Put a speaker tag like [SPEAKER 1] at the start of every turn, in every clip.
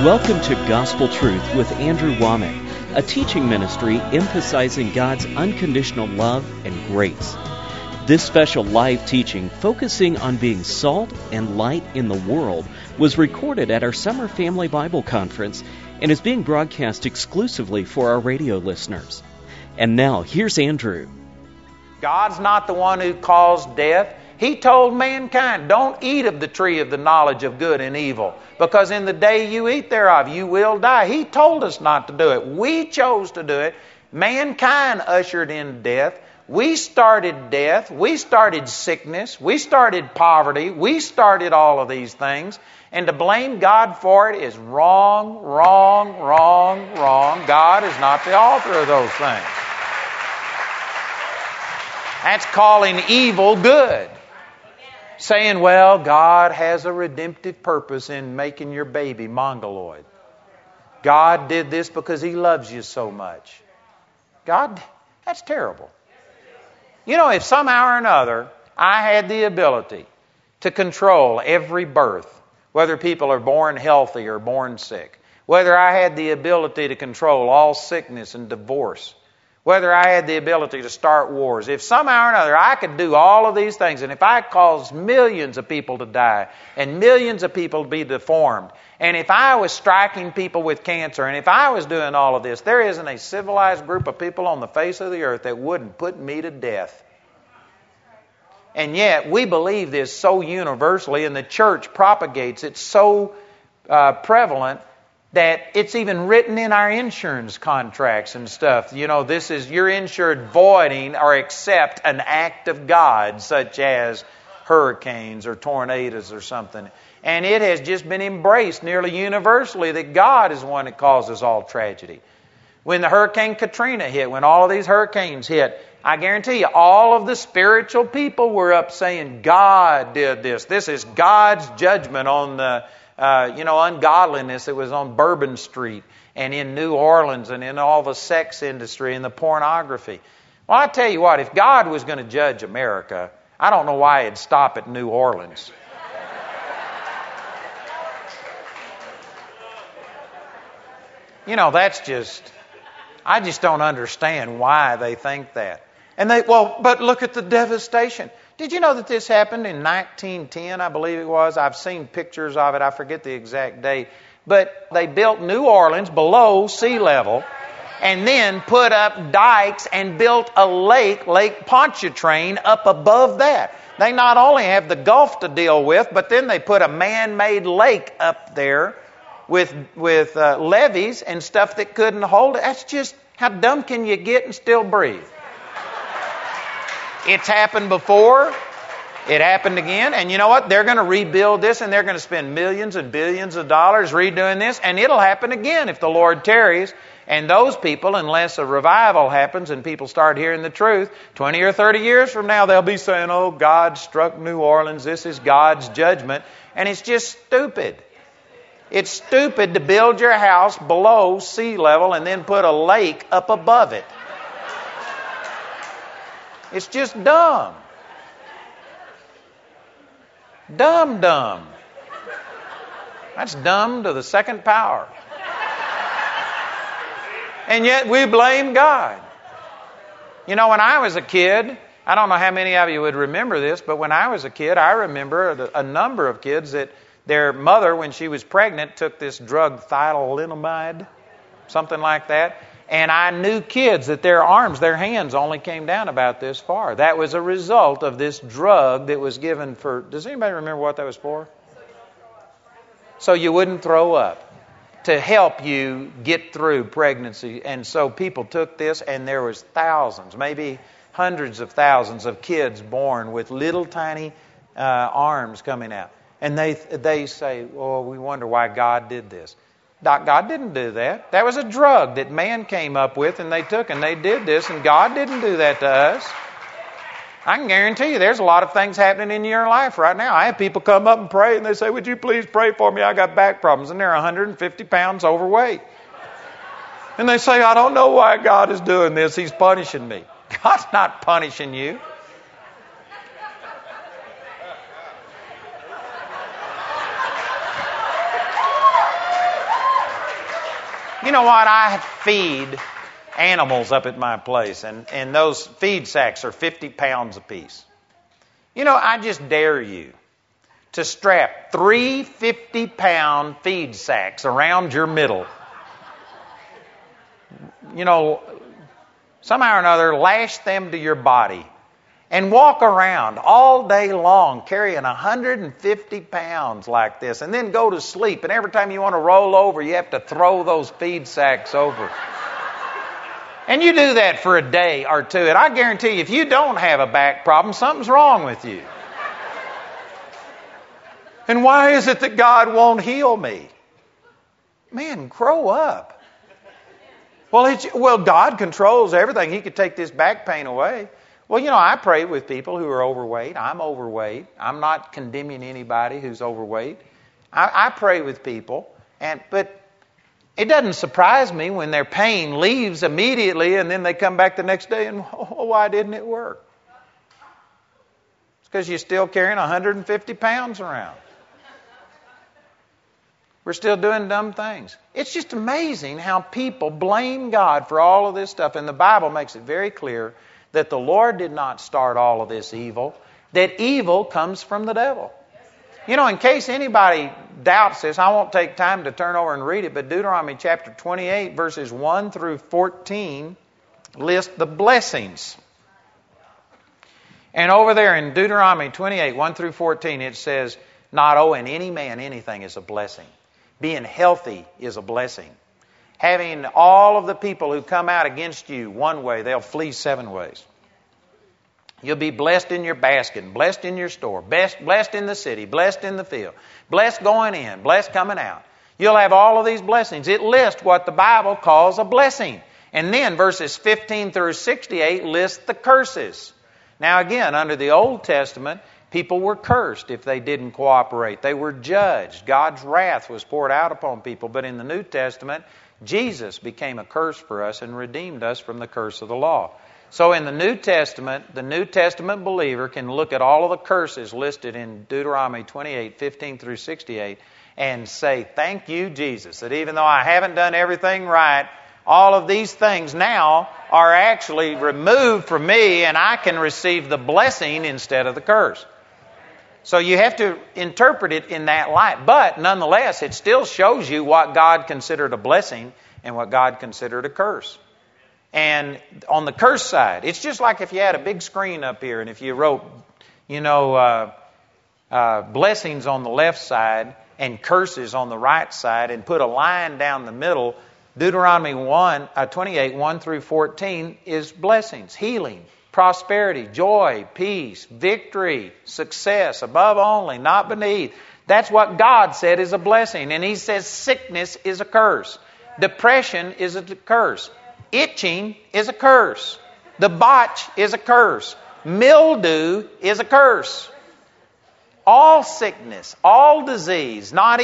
[SPEAKER 1] Welcome to Gospel Truth with Andrew Womack, a teaching ministry emphasizing God's unconditional love and grace. This special live teaching, focusing on being salt and light in the world, was recorded at our Summer Family Bible Conference and is being broadcast exclusively for our radio listeners. And now, here's Andrew.
[SPEAKER 2] God's not the one who caused death. He told mankind, don't eat of the tree of the knowledge of good and evil, because in the day you eat thereof, you will die. He told us not to do it. We chose to do it. Mankind ushered in death. We started death. We started sickness. We started poverty. We started all of these things. And to blame God for it is wrong, wrong, wrong, wrong. God is not the author of those things. That's calling evil good. Saying, well, God has a redemptive purpose in making your baby mongoloid. God did this because He loves you so much. God, that's terrible. You know, if somehow or another I had the ability to control every birth, whether people are born healthy or born sick, whether I had the ability to control all sickness and divorce, whether I had the ability to start wars, if somehow or another I could do all of these things, and if I caused millions of people to die and millions of people to be deformed, and if I was striking people with cancer, and if I was doing all of this, there isn't a civilized group of people on the face of the earth that wouldn't put me to death. And yet we believe this so universally, and the church propagates it so prevalent that it's even written in our insurance contracts and stuff. You know, this is, you're insured voiding or except an act of God, such as hurricanes or tornadoes or something. And it has just been embraced nearly universally that God is the one that causes all tragedy. When the Hurricane Katrina hit, when all of these hurricanes hit, I guarantee you, all of the spiritual people were up saying, God did this. This is God's judgment on the ungodliness that was on Bourbon Street and in New Orleans and in all the sex industry and the pornography. Well, I tell you what, if God was going to judge America, I don't know why He'd stop at New Orleans. You know, I just don't understand why they think that. And but look at the devastation. Did you know that this happened in 1910, I believe it was? I've seen pictures of it. I forget the exact date. But they built New Orleans below sea level and then put up dikes and built a Lake Pontchartrain, up above that. They not only have the Gulf to deal with, but then they put a man-made lake up there with levees and stuff that couldn't hold it. That's just, how dumb can you get and still breathe? It's happened before. It happened again. And you know what? They're going to rebuild this, and they're going to spend millions and billions of dollars redoing this. And it'll happen again if the Lord tarries. And those people, unless a revival happens and people start hearing the truth, 20 or 30 years from now, they'll be saying, oh, God struck New Orleans. This is God's judgment. And it's just stupid. It's stupid to build your house below sea level and then put a lake up above it. It's just dumb. Dumb. That's dumb to the second power. And yet we blame God. You know, when I was a kid, I don't know how many of you would remember this, but when I was a kid, I remember a number of kids that their mother, when she was pregnant, took this drug, thalidomide, something like that. And I knew kids that their arms, their hands only came down about this far. That was a result of this drug that was given for... Does anybody remember what that was for? So you wouldn't throw up, to help you get through pregnancy. And so people took this, and there was thousands, maybe hundreds of thousands of kids born with little tiny arms coming out. And they say, well, we wonder why God did this. God didn't do that. That was a drug that man came up with, and they took and they did this, and God didn't do that to us. I can guarantee you there's a lot of things happening in your life right now. I have people come up and pray, and they say, would you please pray for me? I got back problems, and they're 150 pounds overweight. And they say, I don't know why God is doing this. He's punishing me. God's not punishing you. You know what? I feed animals up at my place, and those feed sacks are 50 pounds apiece. You know, I just dare you to strap 3 50-pound feed sacks around your middle. You know, somehow or another, lash them to your body and walk around all day long carrying 150 pounds like this, and then go to sleep, and every time you want to roll over, you have to throw those feed sacks over. And you do that for a day or two, and I guarantee you, if you don't have a back problem, something's wrong with you. And why is it that God won't heal me? Man, grow up. Well, God controls everything. He could take this back pain away. Well, you know, I pray with people who are overweight. I'm overweight. I'm not condemning anybody who's overweight. I pray with people, but it doesn't surprise me when their pain leaves immediately and then they come back the next day and, why didn't it work? It's because you're still carrying 150 pounds around. We're still doing dumb things. It's just amazing how people blame God for all of this stuff. And the Bible makes it very clear that the Lord did not start all of this evil, that evil comes from the devil. You know, in case anybody doubts this, I won't take time to turn over and read it, but Deuteronomy chapter 28, verses 1 through 14, list the blessings. And over there in Deuteronomy 28, 1 through 14, it says, not owing any man anything is a blessing. Being healthy is a blessing. Having all of the people who come out against you one way, they'll flee 7 ways. You'll be blessed in your basket, blessed in your store, blessed in the city, blessed in the field, blessed going in, blessed coming out. You'll have all of these blessings. It lists what the Bible calls a blessing. And then verses 15 through 68 list the curses. Now again, under the Old Testament, people were cursed if they didn't cooperate. They were judged. God's wrath was poured out upon people. But in the New Testament, Jesus became a curse for us and redeemed us from the curse of the law. So in the New Testament believer can look at all of the curses listed in Deuteronomy 28, 15 through 68 and say, thank you, Jesus, that even though I haven't done everything right, all of these things now are actually removed from me and I can receive the blessing instead of the curse. So you have to interpret it in that light. But nonetheless, it still shows you what God considered a blessing and what God considered a curse. And on the curse side, it's just like if you had a big screen up here and if you wrote, blessings on the left side and curses on the right side and put a line down the middle, Deuteronomy 28, 1 through 14 is blessings, healing, prosperity, joy, peace, victory, success, above only, not beneath. That's what God said is a blessing. And He says sickness is a curse. Depression is a curse. Itching is a curse. The botch is a curse. Mildew is a curse. All sickness, all disease, not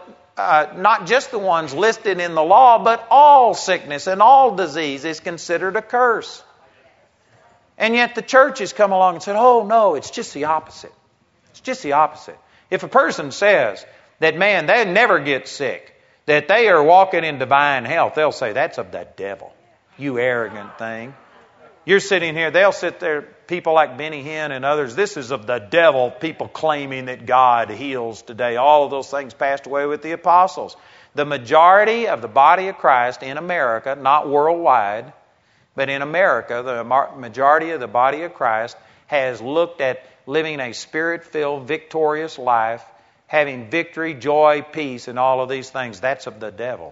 [SPEAKER 2] just the ones listed in the law, but all sickness and all disease is considered a curse. And yet the church has come along and said, oh no, it's just the opposite. It's just the opposite. If a person says that, man, they never get sick, that they are walking in divine health, they'll say, that's of the devil, you arrogant thing. You're sitting here, they'll sit there, people like Benny Hinn and others, this is of the devil, people claiming that God heals today. All of those things passed away with the apostles. The majority of the body of Christ in America, not worldwide, but in America, the majority of the body of Christ has looked at living a spirit-filled, victorious life, having victory, joy, peace, and all of these things. That's of the devil.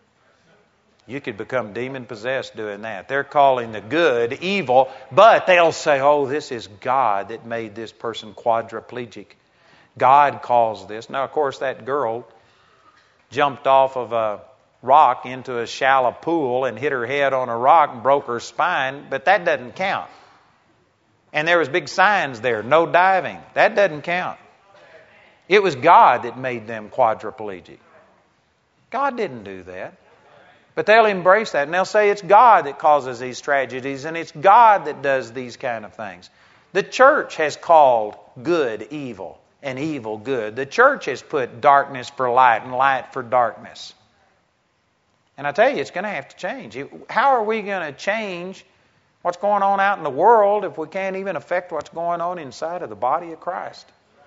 [SPEAKER 2] You could become demon-possessed doing that. They're calling the good evil, but they'll say, oh, this is God that made this person quadriplegic. God calls this. Now, of course, that girl jumped off of a rock into a shallow pool and hit her head on a rock and broke her spine, but that doesn't count. And there was big signs there, no diving. That doesn't count. It was God that made them quadriplegic. God didn't do that. But they'll embrace that and they'll say it's God that causes these tragedies and it's God that does these kind of things. The church has called good evil and evil good. The church has put darkness for light and light for darkness. And I tell you, it's going to have to change. How are we going to change what's going on out in the world if we can't even affect what's going on inside of the body of Christ?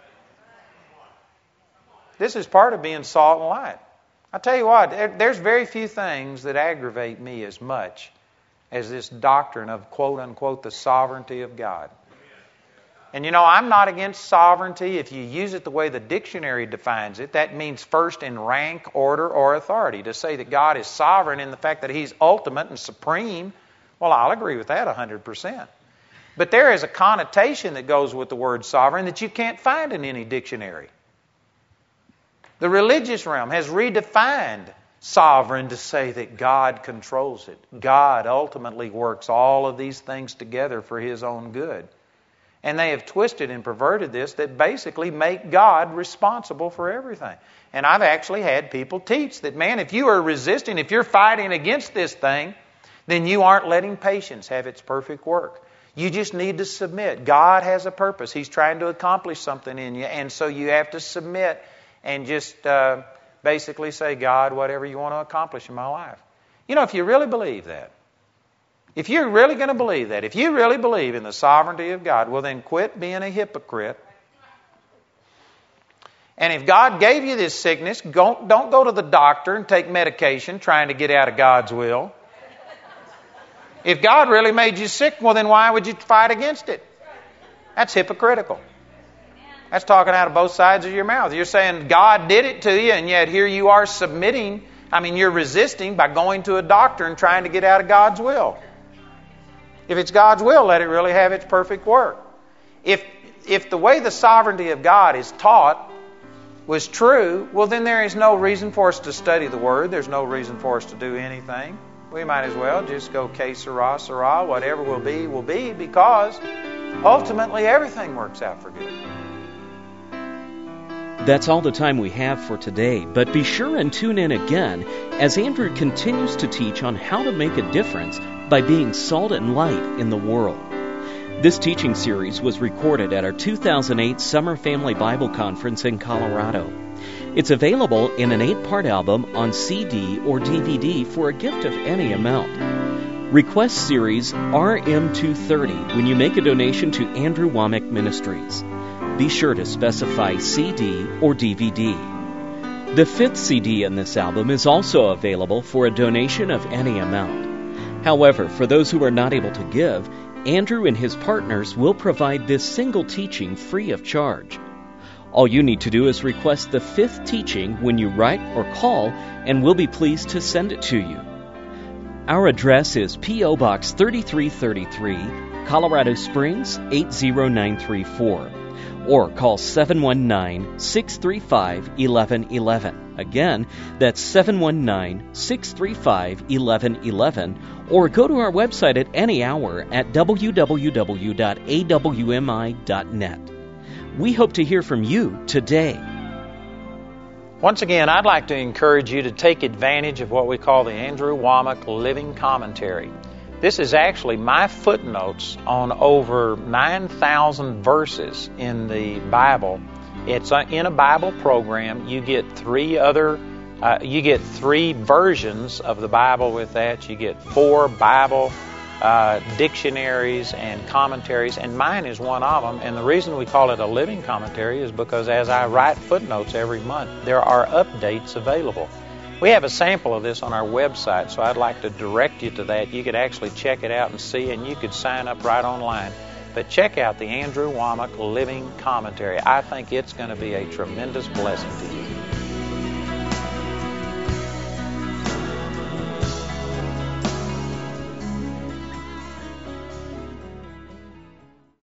[SPEAKER 2] This is part of being salt and light. I tell you what, there's very few things that aggravate me as much as this doctrine of, quote unquote, the sovereignty of God. And I'm not against sovereignty. If you use it the way the dictionary defines it, that means first in rank, order, or authority. To say that God is sovereign in the fact that He's ultimate and supreme, well, I'll agree with that 100%. But there is a connotation that goes with the word sovereign that you can't find in any dictionary. The religious realm has redefined sovereign to say that God controls it. God ultimately works all of these things together for His own good. And they have twisted and perverted this that basically make God responsible for everything. And I've actually had people teach that, man, if you are resisting, if you're fighting against this thing, then you aren't letting patience have its perfect work. You just need to submit. God has a purpose. He's trying to accomplish something in you, and so you have to submit and just basically say, God, whatever you want to accomplish in my life. If you really believe that, if you're really going to believe that, if you really believe in the sovereignty of God, well then quit being a hypocrite. And if God gave you this sickness, don't go to the doctor and take medication trying to get out of God's will. If God really made you sick, well then why would you fight against it? That's hypocritical. That's talking out of both sides of your mouth. You're saying God did it to you, and yet here you are submitting. You're resisting by going to a doctor and trying to get out of God's will. If it's God's will, let it really have its perfect work. If the way the sovereignty of God is taught was true, well then there is no reason for us to study the Word. There's no reason for us to do anything. We might as well just go que sera, sera, whatever will be, because ultimately everything works out for good.
[SPEAKER 1] That's all the time we have for today, but be sure and tune in again as Andrew continues to teach on how to make a difference by being salt and light in the world. This teaching series was recorded at our 2008 Summer Family Bible Conference in Colorado. It's available in an 8-part album on CD or DVD for a gift of any amount. Request series RM230 when you make a donation to Andrew Wommack Ministries. Be sure to specify CD or DVD. The 5th CD in this album is also available for a donation of any amount. However, for those who are not able to give, Andrew and his partners will provide this single teaching free of charge. All you need to do is request the 5th teaching when you write or call, and we'll be pleased to send it to you. Our address is P.O. Box 3333, Colorado Springs 80934. Or call 719-635-1111. Again, that's 719-635-1111. Or go to our website at any hour at www.awmi.net. We hope to hear from you today.
[SPEAKER 2] Once again, I'd like to encourage you to take advantage of what we call the Andrew Wommack Living Commentary. This is actually my footnotes on over 9,000 verses in the Bible. It's in a Bible program. You get three versions of the Bible with that. You get 4 Bible dictionaries and commentaries, and mine is one of them. And the reason we call it a living commentary is because as I write footnotes every month, there are updates available. We have a sample of this on our website, so I'd like to direct you to that. You could actually check it out and see, and you could sign up right online. But check out the Andrew Wommack Living Commentary. I think it's going to be a tremendous blessing to you.